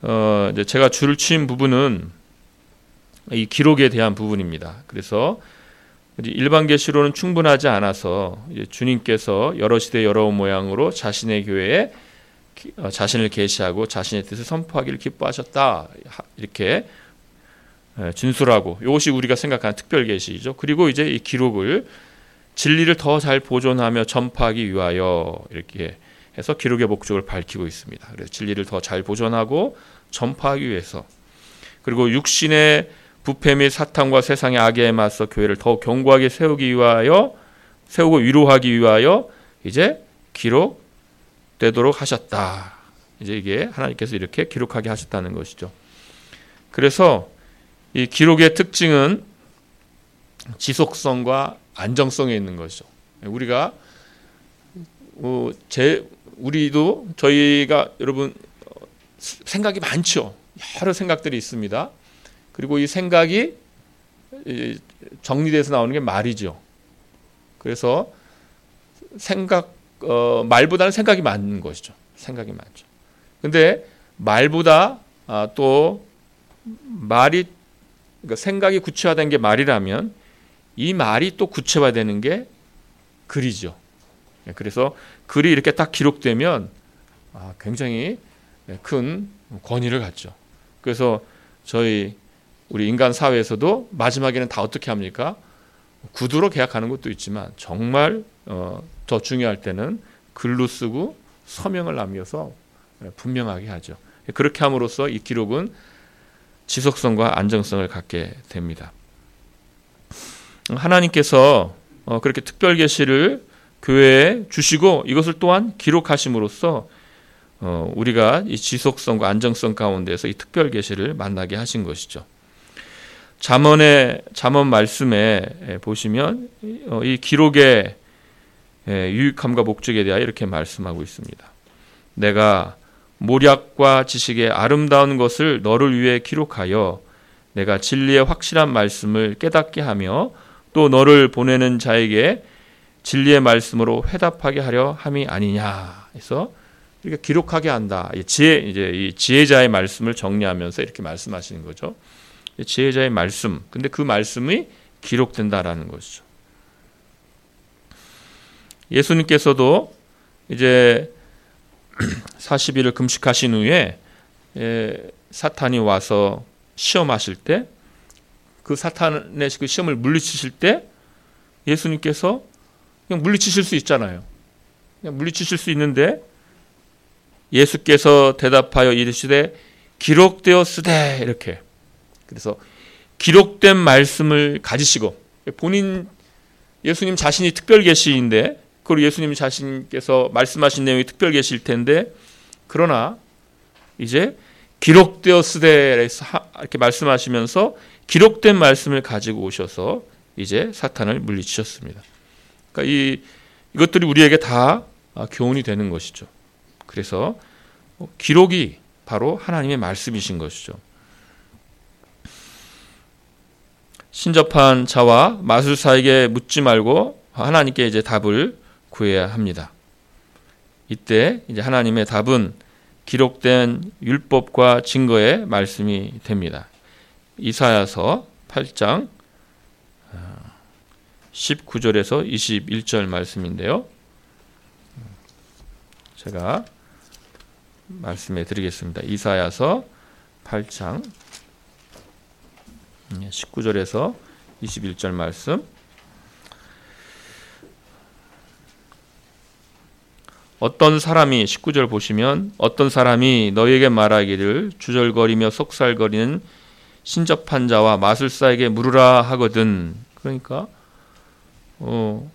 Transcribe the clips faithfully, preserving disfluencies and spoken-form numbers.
어, 이제 제가 줄을 친 부분은 이 기록에 대한 부분입니다. 그래서 일반 계시로는 충분하지 않아서 이제 주님께서 여러 시대 여러 모양으로 자신의 교회에 자신을 계시하고 자신의 뜻을 선포하기를 기뻐하셨다, 이렇게 진술하고, 이것이 우리가 생각하는 특별 계시죠. 그리고 이제 이 기록을 진리를 더 잘 보존하며 전파하기 위하여 이렇게 해서 기록의 목적을 밝히고 있습니다. 그래서 진리를 더 잘 보존하고 전파하기 위해서, 그리고 육신의 부패 및 사탄과 세상의 악에 맞서 교회를 더 견고하게 세우기 위하여, 세우고 위로하기 위하여 이제 기록되도록 하셨다. 이제 이게 하나님께서 이렇게 기록하게 하셨다는 것이죠. 그래서 이 기록의 특징은 지속성과 안정성에 있는 것이죠. 우리가 어, 제 우리도 저희가 여러분 생각이 많죠. 여러 생각들이 있습니다. 그리고 이 생각이 정리돼서 나오는 게 말이죠. 그래서 생각 어, 말보다는 생각이 많은 것이죠. 생각이 많죠. 근데 말보다 아, 또 말이, 그러니까 생각이 구체화된 게 말이라면 이 말이 또 구체화되는 게 글이죠. 그래서 글이 이렇게 딱 기록되면 아, 굉장히 큰 권위를 갖죠. 그래서 저희 우리 인간 사회에서도 마지막에는 다 어떻게 합니까? 구두로 계약하는 것도 있지만 정말 어, 더 중요할 때는 글로 쓰고 서명을 남겨서 분명하게 하죠. 그렇게 함으로써 이 기록은 지속성과 안정성을 갖게 됩니다. 하나님께서 어, 그렇게 특별 계시를 교회에 주시고 이것을 또한 기록하심으로써 어, 우리가 이 지속성과 안정성 가운데서 이 특별 계시를 만나게 하신 것이죠. 잠언의 잠언 말씀에 보시면 어, 이 기록의 유익함과 목적에 대하여 이렇게 말씀하고 있습니다. 내가 모략과 지식의 아름다운 것을 너를 위해 기록하여 내가 진리의 확실한 말씀을 깨닫게 하며 또 너를 보내는 자에게 진리의 말씀으로 회답하게 하려 함이 아니냐 해서 이렇게 기록하게 한다. 지혜, 이제 이 지혜자의 말씀을 정리하면서 이렇게 말씀하시는 거죠. 지혜자의 말씀. 근데 그 말씀이 기록된다라는 것이죠. 예수님께서도 이제 사십 일을 금식하신 후에 사탄이 와서 시험하실 때, 그 사탄의 그 시험을 물리치실 때 예수님께서 그냥 물리치실 수 있잖아요. 그냥 물리치실 수 있는데 예수께서 대답하여 이르시되 기록되었으되, 이렇게. 그래서 기록된 말씀을 가지시고, 본인 예수님 자신이 특별 계시인데, 그리고 예수님 자신께서 말씀하신 내용이 특별 계시일 텐데, 그러나 이제 기록되었으되 이렇게 말씀하시면서 기록된 말씀을 가지고 오셔서 이제 사탄을 물리치셨습니다. 그러니까 이 이것들이 우리에게 다 교훈이 되는 것이죠. 그래서 기록이 바로 하나님의 말씀이신 것이죠. 신접한 자와 마술사에게 묻지 말고 하나님께 이제 답을 구해야 합니다. 이때 이제 하나님의 답은 기록된 율법과 증거의 말씀이 됩니다. 이사야서 팔 장 십구 절에서 이십일 절 말씀인데요. 제가 말씀해 드리겠습니다. 이사야서 팔 장 십구 절에서 이십일 절 말씀. 어떤 사람이, 십구 절 보시면, 어떤 사람이 너희에게 말하기를 주절거리며 속살거리는 신접한 자와 마술사에게 물으라 하거든. 그러니까 어,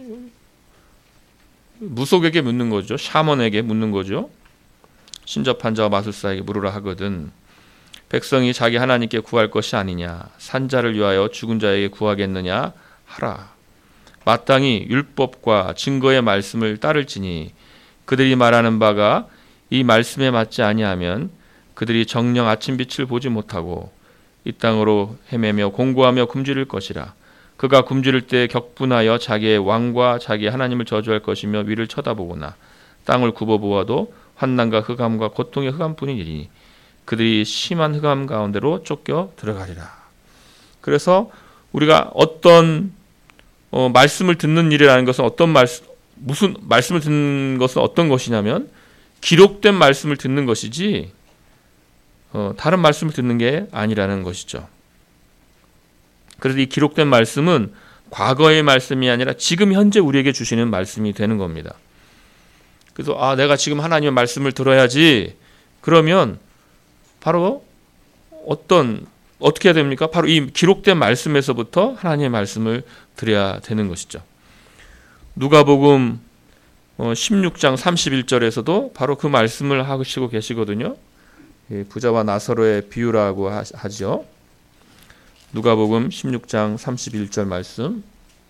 무속에게 묻는 거죠. 샤먼에게 묻는 거죠. 신접한 자와 마술사에게 물으라 하거든. 백성이 자기 하나님께 구할 것이 아니냐, 산자를 위하여 죽은 자에게 구하겠느냐 하라. 마땅히 율법과 증거의 말씀을 따를지니 그들이 말하는 바가 이 말씀에 맞지 아니하면 그들이 정녕 아침빛을 보지 못하고 이 땅으로 헤매며 공고하며 굶주릴 것이라. 그가 굶주릴 때 격분하여 자기의 왕과 자기의 하나님을 저주할 것이며 위를 쳐다보거나 땅을 굽어보아도 환난과 흑암과 고통의 흑암뿐이니 그들이 심한 흑암 가운데로 쫓겨 들어가리라. 그래서 우리가 어떤 어, 말씀을 듣는 일이라는 것은 어떤 말씀, 무슨 말씀을 듣는 것은 어떤 것이냐면 기록된 말씀을 듣는 것이지 어, 다른 말씀을 듣는 게 아니라는 것이죠. 그래서 이 기록된 말씀은 과거의 말씀이 아니라 지금 현재 우리에게 주시는 말씀이 되는 겁니다. 그래서 아, 내가 지금 하나님의 말씀을 들어야지. 그러면 바로 어떤 어떻게 해야 됩니까? 바로 이 기록된 말씀에서부터 하나님의 말씀을 드려야 되는 것이죠. 누가복음 십육 장 삼십일 절에서도 바로 그 말씀을 하시고 계시거든요. 부자와 나사로의 비유라고 하죠. 누가복음 십육 장 삼십일 절 말씀.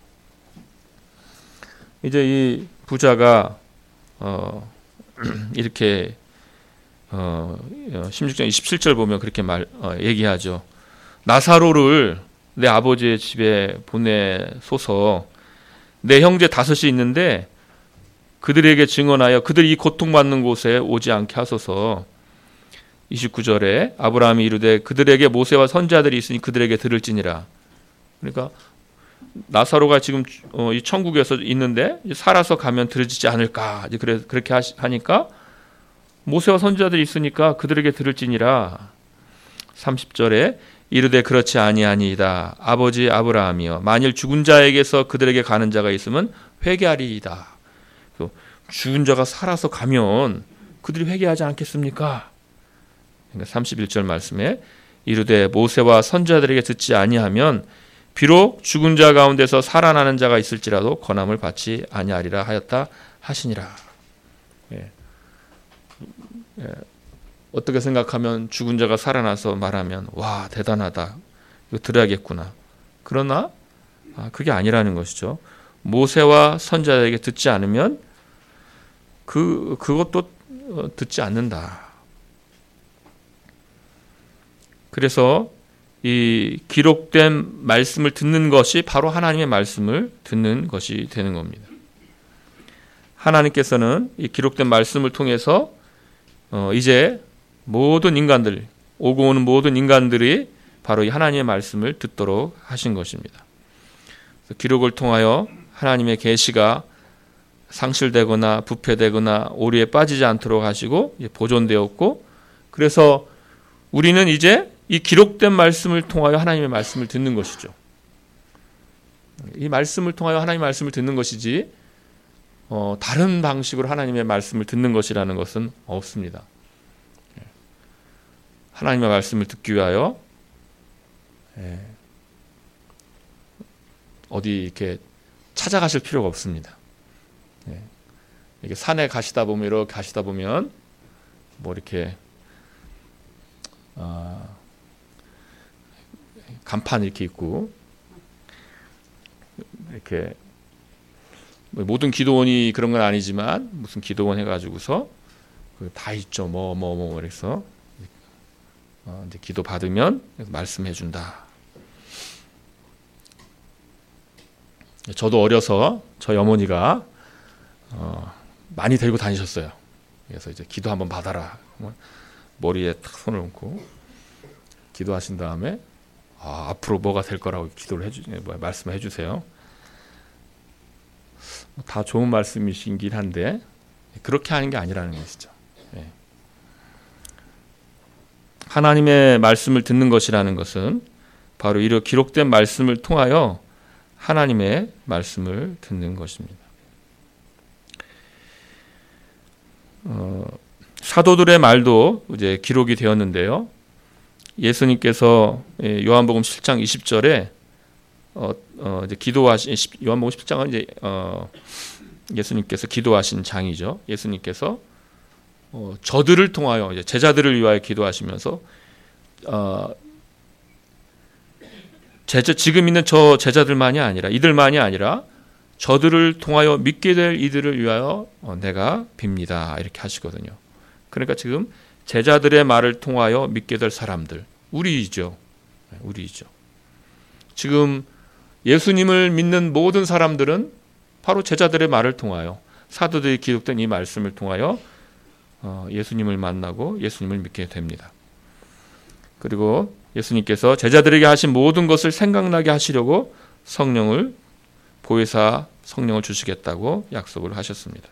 이제 이 부자가 어, 이렇게 어, 십육 장 이십칠 절 보면 그렇게 말 어, 얘기하죠. 나사로를 내 아버지의 집에 보내소서. 내 형제 다섯이 있는데 그들에게 증언하여 그들이 이 고통받는 곳에 오지 않게 하소서. 이십구 절에 아브라함이 이르되 그들에게 모세와 선지자들이 있으니 그들에게 들을지니라. 그러니까 나사로가 지금 이 천국에서 있는데 살아서 가면 들어지지 않을까. 그래 그렇게 하니까 모세와 선지자들이 있으니까 그들에게 들을지니라. 삼십 절에 이르되 그렇지 아니하니이다. 아버지 아브라함이여 만일 죽은 자에게서 그들에게 가는 자가 있으면 회개하리이다. 죽은 자가 살아서 가면 그들이 회개하지 않겠습니까? 그러니까 삼십일 절 말씀에 이르되 모세와 선지자들에게 듣지 아니하면 비록 죽은 자 가운데서 살아나는 자가 있을지라도 권함을 받지 아니하리라 하였다 하시니라. 예. 예. 어떻게 생각하면 죽은 자가 살아나서 말하면 와 대단하다. 이거 들어야겠구나. 그러나 아, 그게 아니라는 것이죠. 모세와 선지자들에게 듣지 않으면 그 그것도 듣지 않는다. 그래서 이 기록된 말씀을 듣는 것이 바로 하나님의 말씀을 듣는 것이 되는 겁니다. 하나님께서는 이 기록된 말씀을 통해서 어 이제 모든 인간들, 오고 오는 모든 인간들이 바로 이 하나님의 말씀을 듣도록 하신 것입니다. 기록을 통하여 하나님의 계시가 상실되거나 부패되거나 오류에 빠지지 않도록 하시고 보존되었고, 그래서 우리는 이제 이 기록된 말씀을 통하여 하나님의 말씀을 듣는 것이죠. 이 말씀을 통하여 하나님의 말씀을 듣는 것이지 어, 다른 방식으로 하나님의 말씀을 듣는 것이라는 것은 없습니다. 하나님의 말씀을 듣기 위하여 예, 어디 이렇게 찾아가실 필요가 없습니다. 예, 이렇게 산에 가시다 보면 이렇게 가시다 보면 뭐 이렇게 어, 간판 이렇게 있고 이렇게 모든 기도원이 그런 건 아니지만 무슨 기도원 해가지고서 다 있죠. 뭐 뭐 뭐 그래서 어, 이제 기도 받으면 말씀해 준다. 저도 어려서 저희 어머니가 어, 많이 들고 다니셨어요. 그래서 이제 기도 한번 받아라. 머리에 탁 손을 얹고 기도하신 다음에 아, 앞으로 뭐가 될 거라고 기도를 해주, 말씀해 주세요. 다 좋은 말씀이신긴 한데 그렇게 하는 게 아니라는 것이죠. 예. 하나님의 말씀을 듣는 것이라는 것은 바로 이렇게 기록된 말씀을 통하여 하나님의 말씀을 듣는 것입니다. 어, 사도들의 말도 이제 기록이 되었는데요. 예수님께서 요한복음 칠 장 이십 절에 어, 어, 이제 기도하신 요한복음 십칠 장은 이제 어, 예수님께서 기도하신 장이죠. 예수님께서 어, 저들을 통하여 이제 제자들을 위하여 기도하시면서 어, 제자, 지금 있는 저 제자들만이 아니라 이들만이 아니라 저들을 통하여 믿게 될 이들을 위하여 어, 내가 빕니다. 이렇게 하시거든요. 그러니까 지금 제자들의 말을 통하여 믿게 될 사람들, 우리이죠. 우리이죠. 지금 예수님을 믿는 모든 사람들은 바로 제자들의 말을 통하여 사도들이 기록된 이 말씀을 통하여 예수님을 만나고 예수님을 믿게 됩니다. 그리고 예수님께서 제자들에게 하신 모든 것을 생각나게 하시려고 성령을 보혜사 성령을 주시겠다고 약속을 하셨습니다.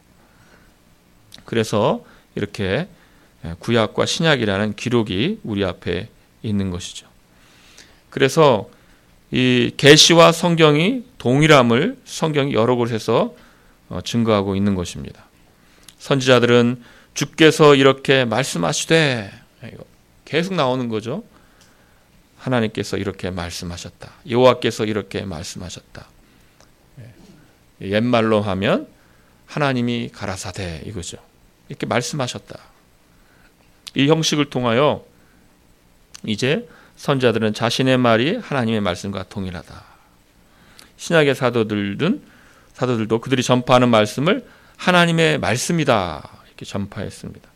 그래서 이렇게 구약과 신약이라는 기록이 우리 앞에 있는 것이죠. 그래서 이 계시와 성경이 동일함을 성경이 여러 곳에서 증거하고 있는 것입니다. 선지자들은 주께서 이렇게 말씀하시되, 계속 나오는 거죠. 하나님께서 이렇게 말씀하셨다. 여호와께서 이렇게 말씀하셨다. 옛말로 하면 하나님이 가라사대 이거죠. 이렇게 말씀하셨다. 이 형식을 통하여 이제 선지자들은 자신의 말이 하나님의 말씀과 동일하다. 신약의 사도들은 사도들도 그들이 전파하는 말씀을 하나님의 말씀이다 이렇게 전파했습니다.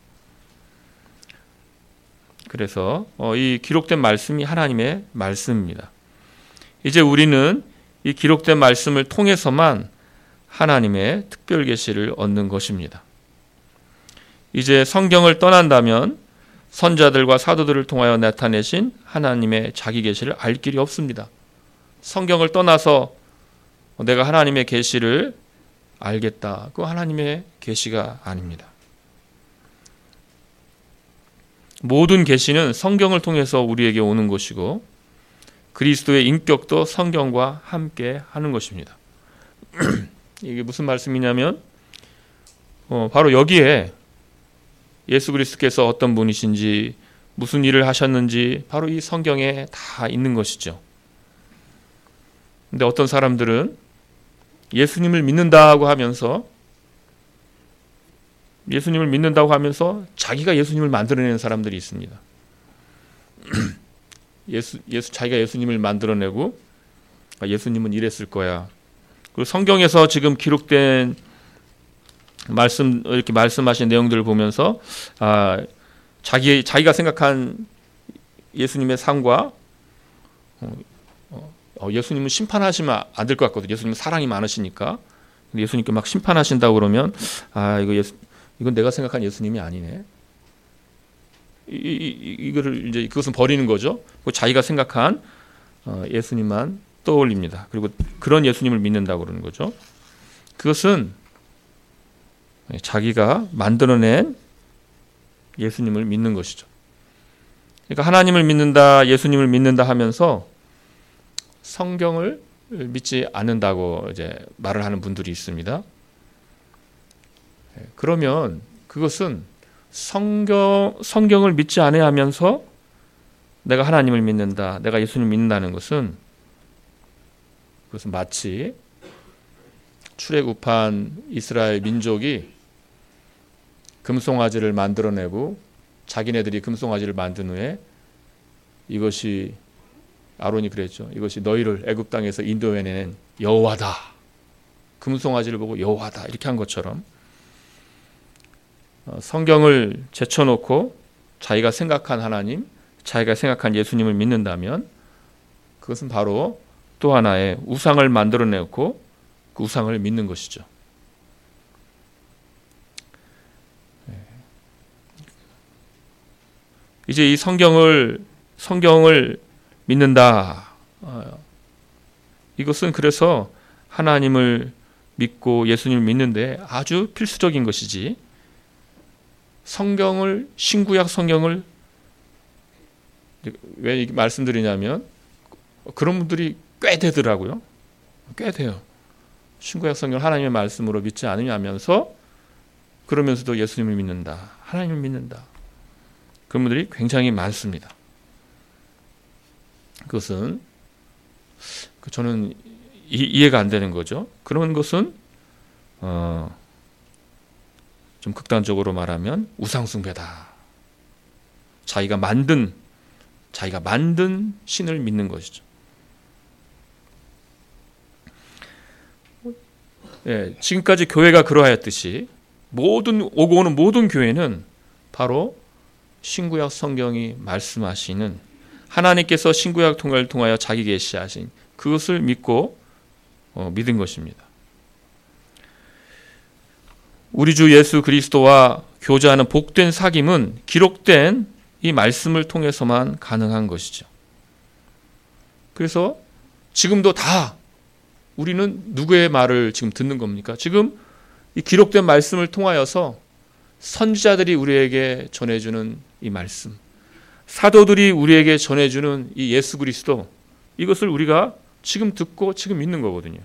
그래서 이 기록된 말씀이 하나님의 말씀입니다. 이제 우리는 이 기록된 말씀을 통해서만 하나님의 특별 계시를 얻는 것입니다. 이제 성경을 떠난다면 선자들과 사도들을 통하여 나타내신 하나님의 자기 계시를 알 길이 없습니다. 성경을 떠나서 내가 하나님의 계시를 알겠다. 그거 하나님의 계시가 아닙니다. 모든 계시는 성경을 통해서 우리에게 오는 것이고 그리스도의 인격도 성경과 함께 하는 것입니다. 이게 무슨 말씀이냐면 어, 바로 여기에 예수 그리스도께서 어떤 분이신지 무슨 일을 하셨는지 바로 이 성경에 다 있는 것이죠. 근데 어떤 사람들은 예수님을 믿는다고 하면서 예수님을 믿는다고 하면서 자기가 예수님을 만들어내는 사람들이 있습니다. 예수, 예수, 자기가 예수님을 만들어내고 아, 예수님은 이랬을 거야. 그리고 성경에서 지금 기록된 말씀 이렇게 말씀하신 내용들을 보면서 아, 자기 자기가 생각한 예수님의 삶과 어, 어, 예수님은 심판하시면 안 될 것 같거든요. 예수님은 사랑이 많으시니까. 근데 예수님께 막 심판하신다고 그러면 아 이거 예수 이건 내가 생각한 예수님이 아니네. 이, 이, 이거를 이제 그것은 버리는 거죠. 자기가 생각한 어, 예수님만 떠올립니다. 그리고 그런 예수님을 믿는다고 그러는 거죠. 그것은 자기가 만들어낸 예수님을 믿는 것이죠. 그러니까 하나님을 믿는다, 예수님을 믿는다 하면서 성경을 믿지 않는다고 이제 말을 하는 분들이 있습니다. 그러면 그것은 성경, 성경을 믿지 않아야 하면서 내가 하나님을 믿는다, 내가 예수님을 믿는다는 것은 그것은 마치 출애굽한 이스라엘 민족이 금송아지를 만들어내고 자기네들이 금송아지를 만든 후에 이것이 아론이 그랬죠. 이것이 너희를 애굽 땅에서 인도해낸 여호와다. 금송아지를 보고 여호와다 이렇게 한 것처럼 성경을 제쳐놓고 자기가 생각한 하나님, 자기가 생각한 예수님을 믿는다면 그것은 바로 또 하나의 우상을 만들어내고 그 우상을 믿는 것이죠. 이제 이 성경을 성경을 믿는다. 이것은 그래서 하나님을 믿고 예수님을 믿는데 아주 필수적인 것이지. 성경을 신구약 성경을 왜 말씀드리냐면 그런 분들이 꽤 되더라고요. 꽤 돼요. 신구약 성경을 하나님의 말씀으로 믿지 않으면서 그러면서도 예수님을 믿는다. 하나님을 믿는다. 그런 분들이 굉장히 많습니다. 그것은 저는 이해가 안 되는 거죠. 그런 것은 어, 좀 극단적으로 말하면 우상숭배다. 자기가 만든 자기가 만든 신을 믿는 것이죠. 예, 지금까지 교회가 그러하였듯이 모든 오고 오는 모든 교회는 바로 신구약 성경이 말씀하시는 하나님께서 신구약 통과를 통하여 자기 계시하신 그것을 믿고 어, 믿은 것입니다. 우리 주 예수 그리스도와 교제하는 복된 사귐은 기록된 이 말씀을 통해서만 가능한 것이죠. 그래서 지금도 다 우리는 누구의 말을 지금 듣는 겁니까? 지금 이 기록된 말씀을 통하여서 선지자들이 우리에게 전해주는 이 말씀, 사도들이 우리에게 전해주는 이 예수 그리스도, 이것을 우리가 지금 듣고 지금 믿는 거거든요.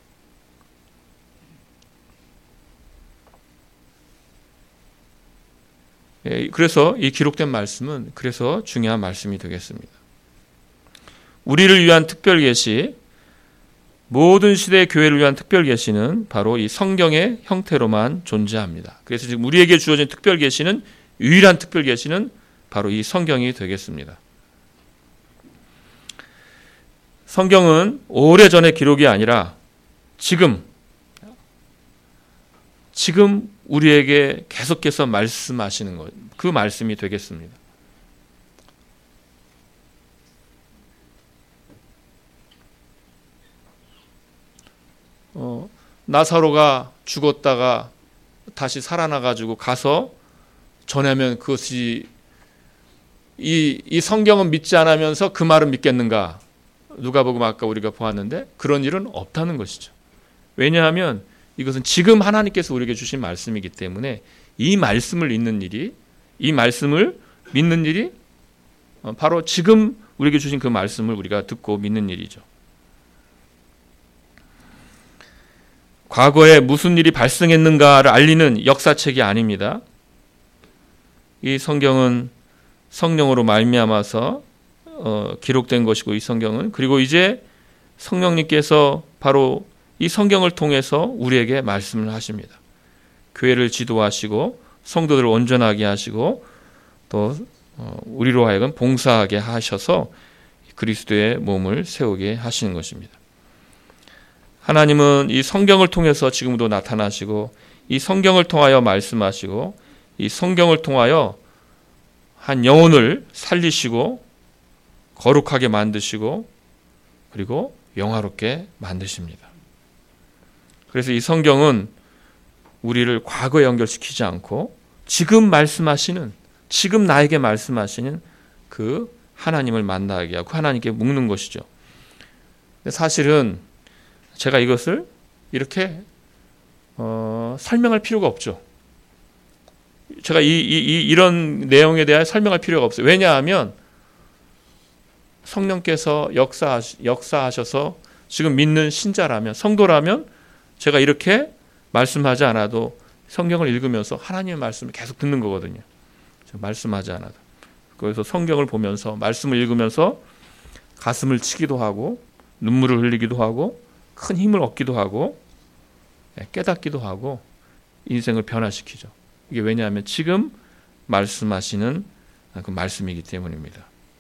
그래서 이 기록된 말씀은 그래서 중요한 말씀이 되겠습니다. 우리를 위한 특별 계시, 모든 시대의 교회를 위한 특별 계시는 바로 이 성경의 형태로만 존재합니다. 그래서 지금 우리에게 주어진 특별 계시는, 유일한 특별 계시는 바로 이 성경이 되겠습니다. 성경은 오래전의 기록이 아니라 지금 지금 우리에게 계속해서 말씀하시는 것, 그 말씀이 되겠습니다. 어, 나사로가 죽었다가 다시 살아나가지고 가서 전하면 그것이 이, 이 성경은 믿지 않으면서 그 말은 믿겠는가? 누가복음 아까 우리가 보았는데 그런 일은 없다는 것이죠. 왜냐하면 이것은 지금 하나님께서 우리에게 주신 말씀이기 때문에 이 말씀을 믿는 일이, 이 말씀을 믿는 일이 바로 지금 우리에게 주신 그 말씀을 우리가 듣고 믿는 일이죠. 과거에 무슨 일이 발생했는가를 알리는 역사책이 아닙니다. 이 성경은 성령으로 말미암아서 어, 기록된 것이고, 이 성경은, 그리고 이제 성령님께서 바로 이 성경을 통해서 우리에게 말씀을 하십니다. 교회를 지도하시고 성도들을 온전하게 하시고 또 우리로 하여금 봉사하게 하셔서 그리스도의 몸을 세우게 하시는 것입니다. 하나님은 이 성경을 통해서 지금도 나타나시고, 이 성경을 통하여 말씀하시고, 이 성경을 통하여 한 영혼을 살리시고 거룩하게 만드시고 그리고 영화롭게 만드십니다. 그래서 이 성경은 우리를 과거에 연결시키지 않고 지금 말씀하시는, 지금 나에게 말씀하시는 그 하나님을 만나게 하고 하나님께 묵는 것이죠. 근데 사실은 제가 이것을 이렇게 어, 설명할 필요가 없죠. 제가 이, 이, 이, 이런 내용에 대해 설명할 필요가 없어요. 왜냐하면 성령께서 역사, 역사하셔서 지금 믿는 신자라면, 성도라면 제가 이렇게 말씀하지 않아도 성경을 읽으면서 하나님의 말씀을 계속 듣는 거거든요. 말씀하지 않아도. 그래서 성경을 보면서, 말씀을 읽으면서 가슴을 치기도 하고 눈물을 흘리기도 하고 큰 힘을 얻기도 하고 깨닫기도 하고 인생을 변화시키죠. 이게 왜냐하면 지금 말씀하시는 그 말씀이기 때문입니다.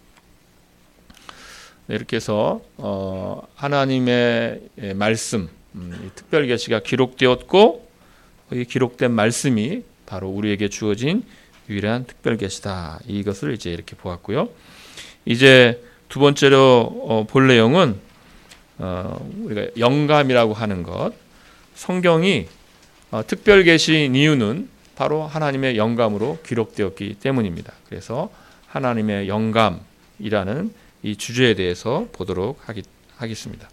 이렇게 해서 어, 하나님의 말씀, 음, 특별 계시가 기록되었고, 이 기록된 말씀이 바로 우리에게 주어진 유일한 특별 계시다. 이것을 이제 이렇게 보았고요. 이제 두 번째로 어, 볼 내용은 어, 우리가 영감이라고 하는 것. 성경이 어, 특별 계시인 이유는 바로 하나님의 영감으로 기록되었기 때문입니다. 그래서 하나님의 영감이라는 이 주제에 대해서 보도록 하기, 하겠습니다.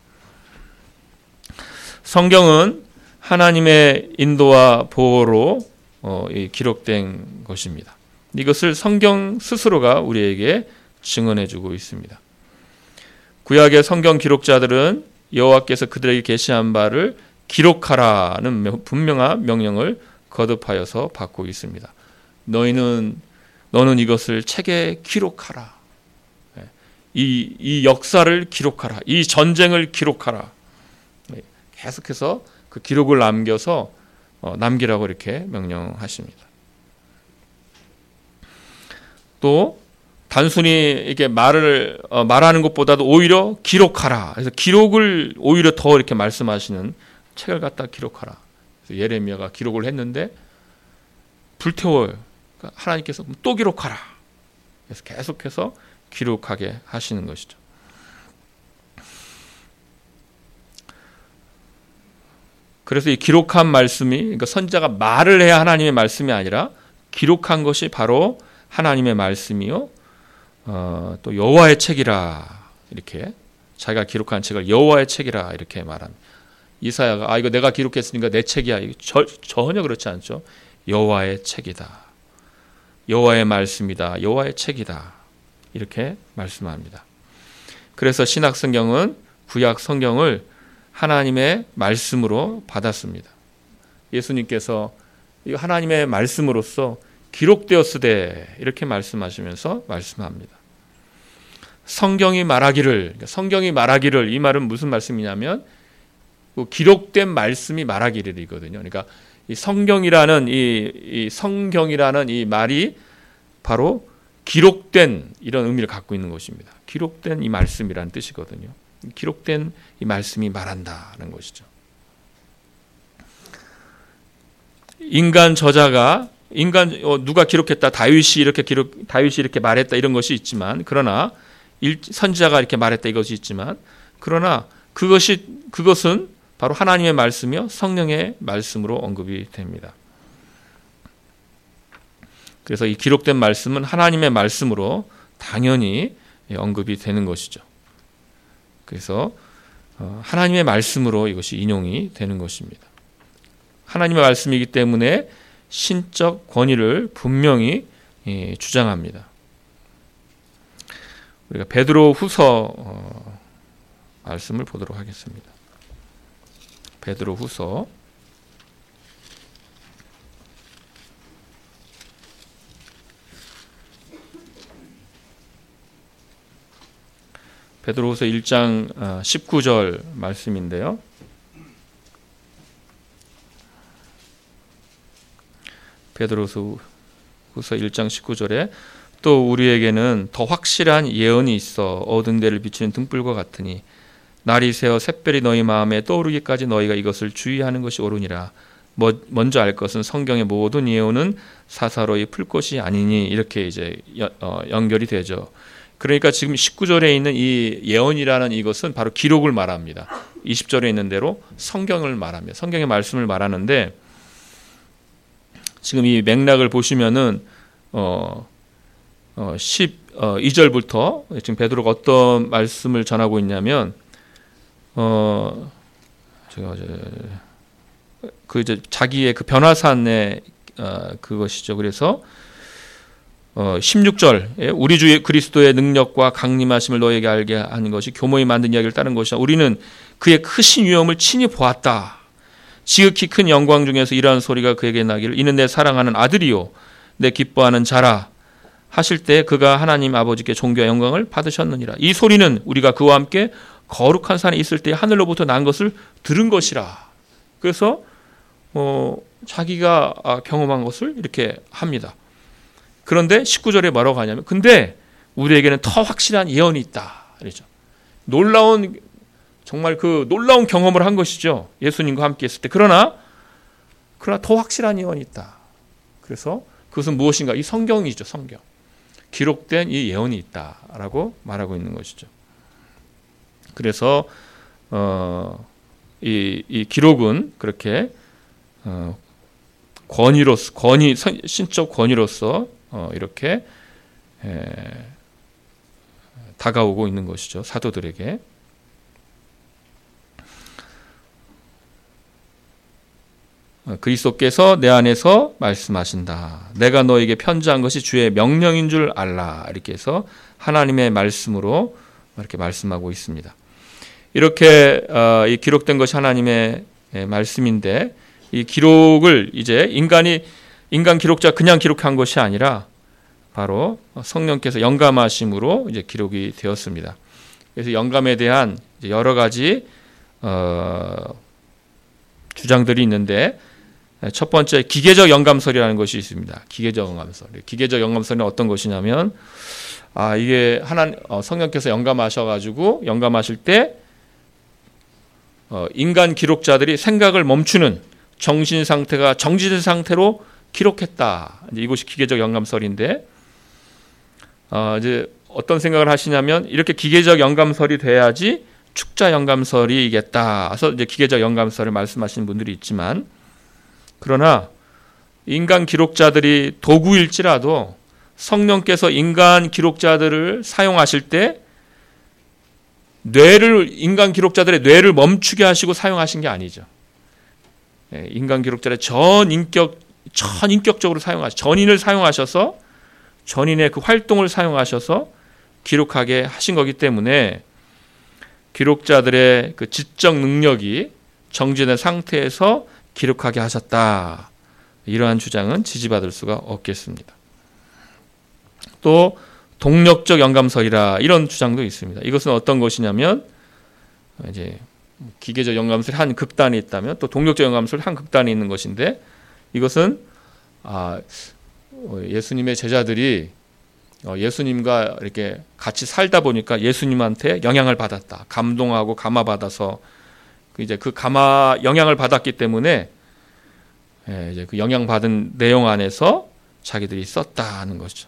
성경은 하나님의 인도와 보호로 어, 기록된 것입니다. 이것을 성경 스스로가 우리에게 증언해주고 있습니다. 구약의 성경 기록자들은 여호와께서 그들에게 계시한 바를 기록하라는 분명한 명령을 거듭하여서 받고 있습니다. 너희는 너는 이것을 책에 기록하라. 이, 이 역사를 기록하라. 이 전쟁을 기록하라. 계속해서 그 기록을 남겨서 어, 남기라고 이렇게 명령하십니다. 또 단순히 이렇게 말을 어, 말하는 것보다도 오히려 기록하라. 그래서 기록을 오히려 더 이렇게 말씀하시는, 책을 갖다 기록하라. 그래서 예레미야가 기록을 했는데 불태워요. 그러니까 하나님께서 또 기록하라. 그래서 계속해서 기록하게 하시는 것이죠. 그래서 이 기록한 말씀이, 그러니까 선지자가 말을 해야 하나님의 말씀이 아니라 기록한 것이 바로 하나님의 말씀이요, 어, 또 여호와의 책이라 이렇게 자기가 기록한 책을 여호와의 책이라 이렇게 말합니다. 이사야가 아 이거 내가 기록했으니까 내 책이야. 이거 저, 전혀 그렇지 않죠. 여호와의 책이다. 여호와의 말씀이다. 여호와의 책이다. 이렇게 말씀합니다. 그래서 신약 성경은 구약 성경을 하나님의 말씀으로 받았습니다. 예수님께서 이 하나님의 말씀으로서 기록되었으되 이렇게 말씀하시면서 말씀합니다. 성경이 말하기를, 성경이 말하기를 이 말은 무슨 말씀이냐면 기록된 말씀이 말하기를이거든요. 그러니까 이 성경이라는 이, 이 성경이라는 이 말이 바로 기록된 이런 의미를 갖고 있는 것입니다. 기록된 이 말씀이라는 뜻이거든요. 기록된 이 말씀이 말한다는 것이죠. 인간 저자가 인간 어, 누가 기록했다 다윗이 이렇게 기록 다윗이 이렇게 말했다 이런 것이 있지만 그러나 일, 선지자가 이렇게 말했다 이것이 있지만 그러나 그것이 그것은 바로 하나님의 말씀이요 성령의 말씀으로 언급이 됩니다. 그래서 이 기록된 말씀은 하나님의 말씀으로 당연히 언급이 되는 것이죠. 그래서 하나님의 말씀으로 이것이 인용이 되는 것입니다. 하나님의 말씀이기 때문에 신적 권위를 분명히 주장합니다. 우리가 베드로 후서 말씀을 보도록 하겠습니다. 베드로 후서 베드로후서 일 장 십구 절 말씀인데요. 베드로후서 일 장 십구 절에 또 우리에게는 더 확실한 예언이 있어 어두운 데를 비추는 등불과 같으니 날이 새어 샛별이 너희 마음에 떠오르기까지 너희가 이것을 주의하는 것이 옳으니라. 먼저 알 것은 성경의 모든 예언은 사사로이 풀 것이 아니니 이렇게 이제 연결이 되죠. 그러니까 지금 십구 절에 있는 이 예언이라는 이것은 바로 기록을 말합니다. 이십 절에 있는 대로 성경을 말합니다. 성경의 말씀을 말하는데 지금 이 맥락을 보시면은 어, 어, 십이 절부터 지금 베드로가 어떤 말씀을 전하고 있냐면 어, 제가 이제 그 이제 자기의 그 변화산의 어, 그것이죠. 그래서 어, 십육 절에 우리 주 그리스도의 능력과 강림하심을 너에게 알게 하는 것이 교모에 만든 이야기를 따른 것이다. 우리는 그의 크신 위엄을 친히 보았다. 지극히 큰 영광 중에서 이러한 소리가 그에게 나기를 이는 내 사랑하는 아들이요 내 기뻐하는 자라 하실 때 그가 하나님 아버지께 존귀와 영광을 받으셨느니라. 이 소리는 우리가 그와 함께 거룩한 산에 있을 때 하늘로부터 난 것을 들은 것이라. 그래서 어, 자기가 경험한 것을 이렇게 합니다. 그런데 십구 절에 뭐라고 하냐면 근데 우리에게는 더 확실한 예언이 있다. 그렇죠. 놀라운 정말 그 놀라운 경험을 한 것이죠. 예수님과 함께 했을 때. 그러나 그러나 더 확실한 예언이 있다. 그래서 그것은 무엇인가? 이 성경이죠. 성경. 기록된 이 예언이 있다라고 말하고 있는 것이죠. 그래서 어, 이, 이 기록은 그렇게 어, 권위로서 권위 신적 권위로서 어, 이렇게 에, 다가오고 있는 것이죠. 사도들에게. 그리스도께서 내 안에서 말씀하신다. 내가 너에게 편지한 것이 주의 명령인 줄 알라. 이렇게 해서 하나님의 말씀으로 이렇게 말씀하고 있습니다. 이렇게 어, 이 기록된 것이 하나님의 말씀인데 이 기록을 이제 인간이 인간 기록자 그냥 기록한 것이 아니라 바로 성령께서 영감하심으로 이제 기록이 되었습니다. 그래서 영감에 대한 여러 가지 어, 주장들이 있는데 첫 번째 기계적 영감설이라는 것이 있습니다. 기계적 영감설. 기계적 영감설은 어떤 것이냐면 아 이게 하나 어, 성령께서 영감하셔가지고 영감하실 때 어, 인간 기록자들이 생각을 멈추는 정신 상태가 정지된 상태로 기록했다. 이제 이것이 기계적 영감설인데 어, 이제 어떤 생각을 하시냐면 이렇게 기계적 영감설이 돼야지 축자 영감설이겠다. 그래서 이제 기계적 영감설을 말씀하시는 분들이 있지만 그러나 인간 기록자들이 도구일지라도 성령께서 인간 기록자들을 사용하실 때 뇌를 인간 기록자들의 뇌를 멈추게 하시고 사용하신 게 아니죠. 인간 기록자의 전인격 전인격적으로 사용하셔 전인을 사용하셔서 전인의 그 활동을 사용하셔서 기록하게 하신 거기 때문에 기록자들의 그 지적 능력이 정지된 상태에서 기록하게 하셨다. 이러한 주장은 지지받을 수가 없겠습니다. 또 동력적 영감설이라 이런 주장도 있습니다. 이것은 어떤 것이냐면 이제 기계적 영감설이 한 극단이 있다면 또 동력적 영감설이 한 극단이 있는 것인데 이것은 아, 예수님의 제자들이 예수님과 이렇게 같이 살다 보니까 예수님한테 영향을 받았다. 감동하고 감화받아서 이제 그 감화 영향을 받았기 때문에 이제 그 영향받은 내용 안에서 자기들이 썼다는 거죠.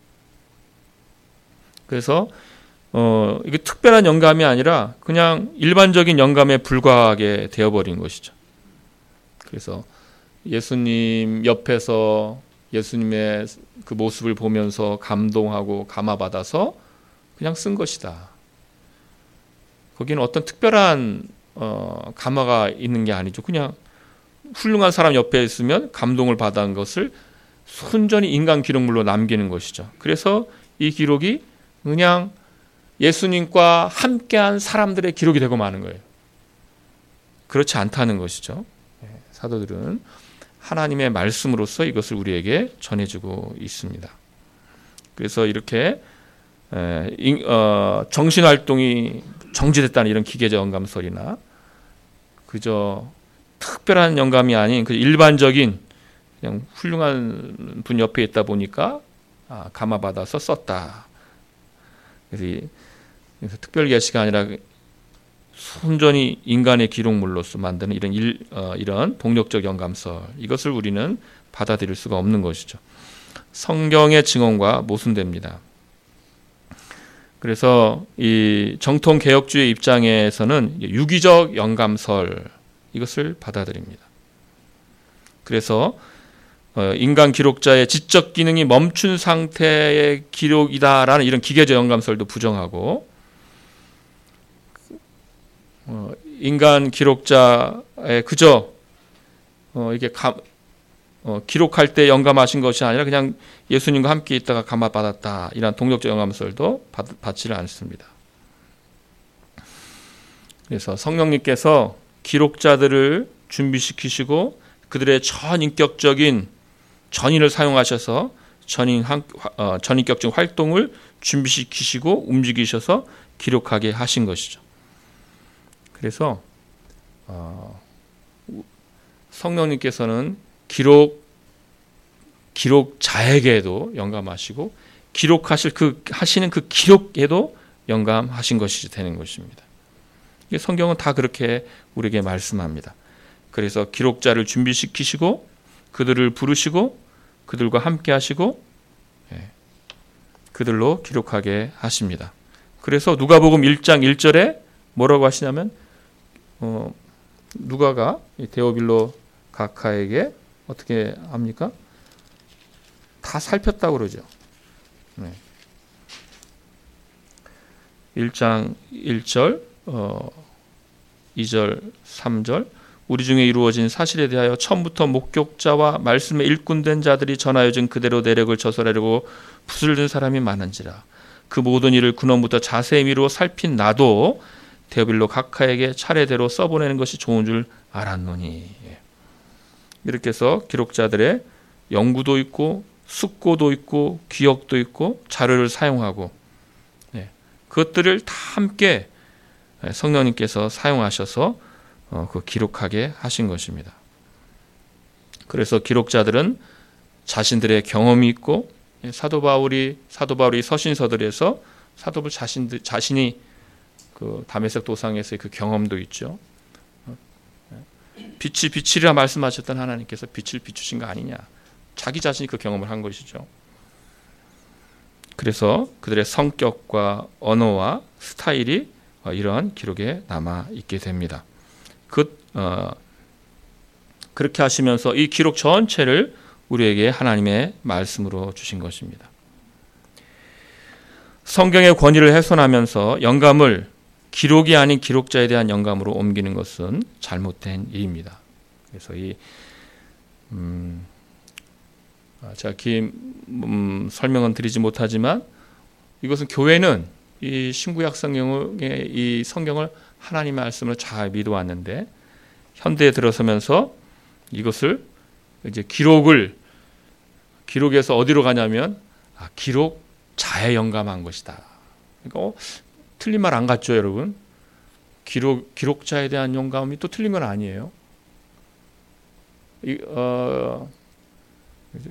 그래서 어, 이게 특별한 영감이 아니라 그냥 일반적인 영감에 불과하게 되어버린 것이죠. 그래서 예수님 옆에서 예수님의 그 모습을 보면서 감동하고 감화받아서 그냥 쓴 것이다. 거기는 어떤 특별한 어, 감화가 있는 게 아니죠. 그냥 훌륭한 사람 옆에 있으면 감동을 받은 것을 순전히 인간 기록물로 남기는 것이죠. 그래서 이 기록이 그냥 예수님과 함께한 사람들의 기록이 되고 마는 거예요. 그렇지 않다는 것이죠. 사도들은 하나님의 말씀으로서 이것을 우리에게 전해주고 있습니다. 그래서 이렇게 정신활동이 정지됐다는 이런 기계적 영감설이나 그저 특별한 영감이 아닌 그 일반적인 그냥 훌륭한 분 옆에 있다 보니까 감화받아서 썼다. 그래서, 그래서 특별 계시가 아니라 순전히 인간의 기록물로서 만드는 이런 일, 어, 이런 동력적 영감설 이것을 우리는 받아들일 수가 없는 것이죠. 성경의 증언과 모순됩니다. 그래서 이 정통 개혁주의 입장에서는 유기적 영감설 이것을 받아들입니다. 그래서 인간 기록자의 지적 기능이 멈춘 상태의 기록이다라는 이런 기계적 영감설도 부정하고 인간 기록자의 그저 이게 감, 어, 기록할 때 영감하신 것이 아니라 그냥 예수님과 함께 있다가 감화받았다. 이런 동력적 영감설도 받, 받지를 않습니다. 그래서 성령님께서 기록자들을 준비시키시고 그들의 전인격적인 전인을 사용하셔서 전인, 어, 전인격적 활동을 준비시키시고 움직이셔서 기록하게 하신 것이죠. 그래서 어, 성령님께서는 기록 기록자에게도 영감하시고 기록하실 그 하시는 그 기록에도 영감하신 것이 되는 것입니다. 성경은 다 그렇게 우리에게 말씀합니다. 그래서 기록자를 준비시키시고 그들을 부르시고 그들과 함께 하시고 그들로 기록하게 하십니다. 그래서 누가복음 일 장 일 절에 뭐라고 하시냐면 어, 누가가 데오빌로 가카에게 어떻게 합니까? 다 살폈다고 그러죠. 네. 일 장 일 절, 어, 이 절, 삼 절 우리 중에 이루어진 사실에 대하여 처음부터 목격자와 말씀에 일꾼된 자들이 전하여진 그대로 내력을 저설하려고 붓을 든 사람이 많은지라. 그 모든 일을 근원부터 자세히 미루어 살핀 나도 데오빌로 가카에게 차례대로 써보내는 것이 좋은 줄 알았노니. 이렇게 해서 기록자들의 연구도 있고 숙고도 있고 기억도 있고 자료를 사용하고 그것들을 다 함께 성령님께서 사용하셔서 그 기록하게 하신 것입니다. 그래서 기록자들은 자신들의 경험이 있고 사도 바울이 사도 바울이 서신서들에서 사도 바울 자신 자신이 그 다메섹 도상에서의 그 경험도 있죠. 빛이 빛이라 말씀하셨던 하나님께서 빛을 비추신 거 아니냐. 자기 자신이 그 경험을 한 것이죠. 그래서 그들의 성격과 언어와 스타일이 이러한 기록에 남아 있게 됩니다. 그, 어, 그렇게 하시면서 이 기록 전체를 우리에게 하나님의 말씀으로 주신 것입니다. 성경의 권위를 훼손하면서 영감을 기록이 아닌 기록자에 대한 영감으로 옮기는 것은 잘못된 일입니다. 그래서 이 음, 제가 긴 음, 설명은 드리지 못하지만 이것은 교회는 이 신구약 성경의 이 성경을 하나님의 말씀을 잘 믿어왔는데 현대에 들어서면서 이것을 이제 기록을 기록에서 어디로 가냐면 아, 기록자에 영감한 것이다. 그러니까 어, 틀린 말 안 같죠, 여러분? 기록 기록자에 대한 영감이 또 틀린 건 아니에요. 이, 어, 이제,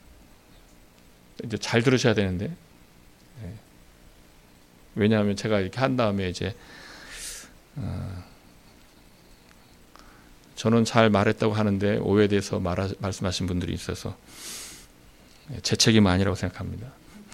이제 잘 들으셔야 되는데 네. 왜냐하면 제가 이렇게 한 다음에 이제 어, 저는 잘 말했다고 하는데 오해돼서 말하, 말씀하신 분들이 있어서 제 책임은 아니라고 생각합니다.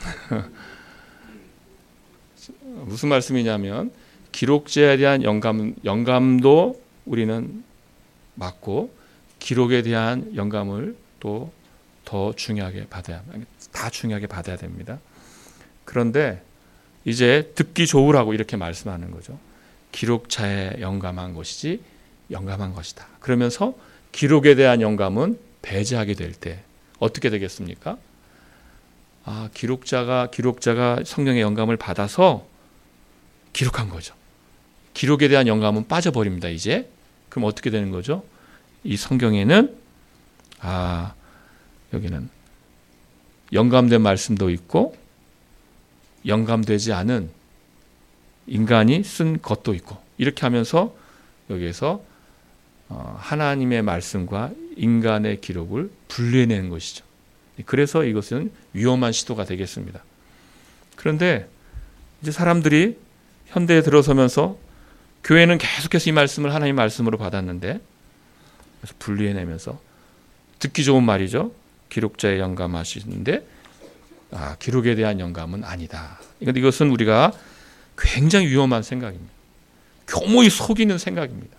무슨 말씀이냐면 기록자에 대한 영감, 영감도 우리는 맞고 기록에 대한 영감을 또 더 중요하게 받아야, 다 중요하게 받아야 됩니다. 그런데 이제 듣기 좋으라고 이렇게 말씀하는 거죠. 기록자에 영감한 것이지 영감한 것이다. 그러면서 기록에 대한 영감은 배제하게 될 때 어떻게 되겠습니까? 아, 기록자가 기록자가 성령의 영감을 받아서 기록한 거죠. 기록에 대한 영감은 빠져버립니다. 이제 그럼 어떻게 되는 거죠? 이 성경에는 아 여기는 영감된 말씀도 있고 영감되지 않은 인간이 쓴 것도 있고 이렇게 하면서 여기에서 하나님의 말씀과 인간의 기록을 분리해내는 것이죠. 그래서 이것은 위험한 시도가 되겠습니다. 그런데 이제 사람들이 현대에 들어서면서 교회는 계속해서 이 말씀을 하나님의 말씀으로 받았는데 그래서 분리해내면서 듣기 좋은 말이죠. 기록자에 영감하시는데 아, 기록에 대한 영감은 아니다. 이것은 우리가 굉장히 위험한 생각입니다. 교모히 속이는 생각입니다.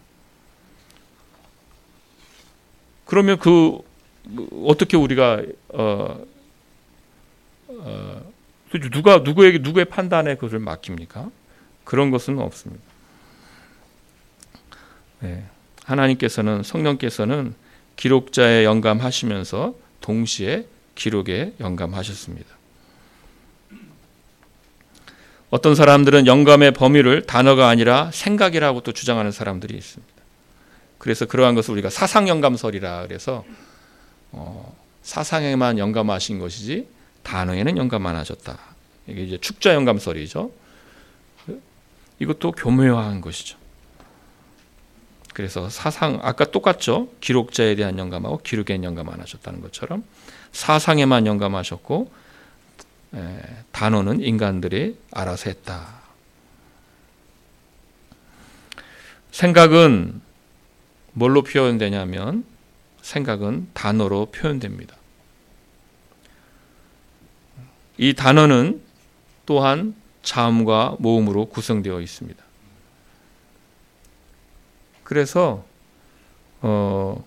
그러면 그 어떻게 우리가 어, 어, 누가 누구에게 누구의 판단에 그것을 맡깁니까? 그런 것은 없습니다. 네. 하나님께서는 성령께서는 기록자에 영감하시면서 동시에 기록에 영감하셨습니다. 어떤 사람들은 영감의 범위를 단어가 아니라 생각이라고 또 주장하는 사람들이 있습니다. 그래서 그러한 것을 우리가 사상영감설이라 그래서 어, 사상에만 영감하신 것이지 단어에는 영감 안 하셨다. 이게 이제 축자영감설이죠. 이것도 교묘한 것이죠. 그래서 사상 아까 똑같죠. 기록자에 대한 영감하고 기록에는 영감 안 하셨다는 것처럼 사상에만 영감하셨고 에, 단어는 인간들이 알아서 했다. 생각은 뭘로 표현되냐면 생각은 단어로 표현됩니다. 이 단어는 또한 자음과 모음으로 구성되어 있습니다. 그래서 어,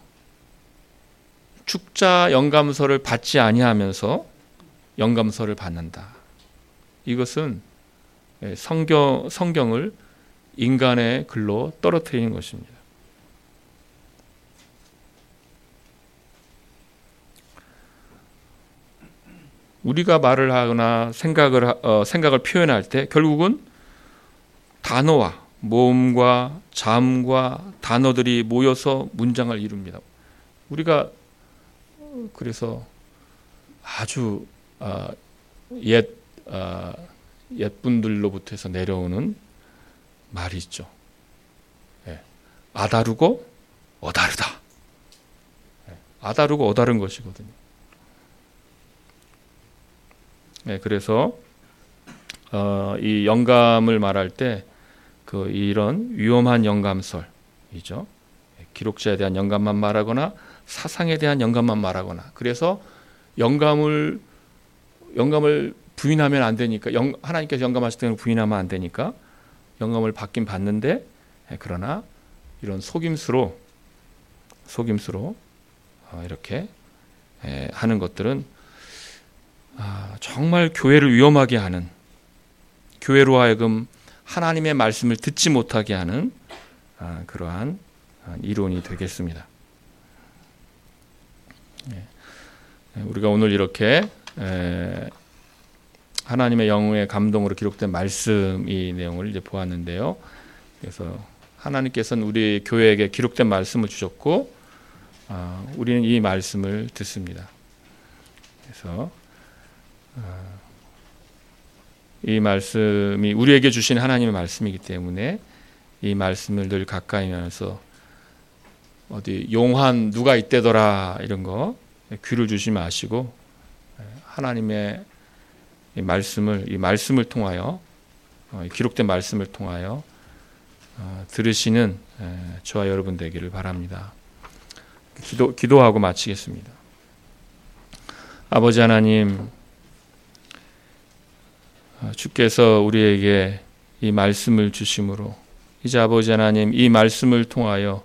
축자 영감서를 받지 아니하면서 영감서를 받는다. 이것은 성경, 성경을 인간의 글로 떨어뜨리는 것입니다. 우리가 말을 하거나 생각을 어, 생각을 표현할 때 결국은 단어와 모음과 자음과 단어들이 모여서 문장을 이룹니다. 우리가 그래서 아주 어, 옛 어, 옛분들로부터 해서 내려오는 말이 있죠. 예. 아다르고 어다르다. 예. 아다르고 어다른 것이거든요. 예, 그래서 어, 이 영감을 말할 때 그 이런 위험한 영감설이죠. 기록자에 대한 영감만 말하거나 사상에 대한 영감만 말하거나 그래서 영감을 영감을 부인하면 안 되니까 영, 하나님께서 영감하실 때는 부인하면 안 되니까 영감을 받긴 받는데 예, 그러나 이런 속임수로 속임수로 어, 이렇게 예, 하는 것들은 아, 정말 교회를 위험하게 하는 교회로 하여금 하나님의 말씀을 듣지 못하게 하는 그러한 이론이 되겠습니다. 우리가 오늘 이렇게 하나님의 영의 감동으로 기록된 말씀 이 내용을 이제 보았는데요. 그래서 하나님께서는 우리 교회에게 기록된 말씀을 주셨고 우리는 이 말씀을 듣습니다. 그래서 이 말씀이 우리에게 주신 하나님의 말씀이기 때문에 이 말씀을 늘 가까이 하면서 어디 용한 누가 있대더라 이런 거 귀를 주지 마시고 하나님의 이 말씀을 이 말씀을 통하여 기록된 말씀을 통하여 들으시는 저와 여러분 되기를 바랍니다. 기도 기도하고 마치겠습니다. 아버지 하나님, 주께서 우리에게 이 말씀을 주심으로 이제 아버지 하나님 이 말씀을 통하여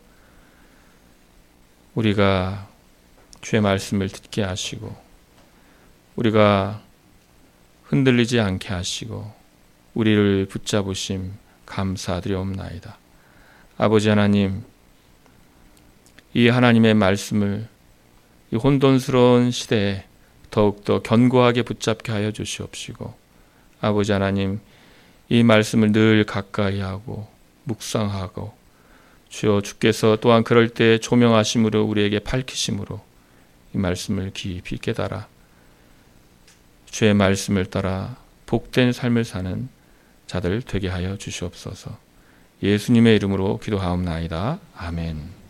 우리가 주의 말씀을 듣게 하시고 우리가 흔들리지 않게 하시고 우리를 붙잡으심 감사드리옵나이다. 아버지 하나님, 이 하나님의 말씀을 이 혼돈스러운 시대에 더욱더 견고하게 붙잡게 하여 주시옵시고 아버지 하나님, 이 말씀을 늘 가까이 하고 묵상하고 주여 주께서 또한 그럴 때 조명하심으로 우리에게 밝히심으로 이 말씀을 깊이 깨달아 주의 말씀을 따라 복된 삶을 사는 자들 되게 하여 주시옵소서. 예수님의 이름으로 기도하옵나이다. 아멘.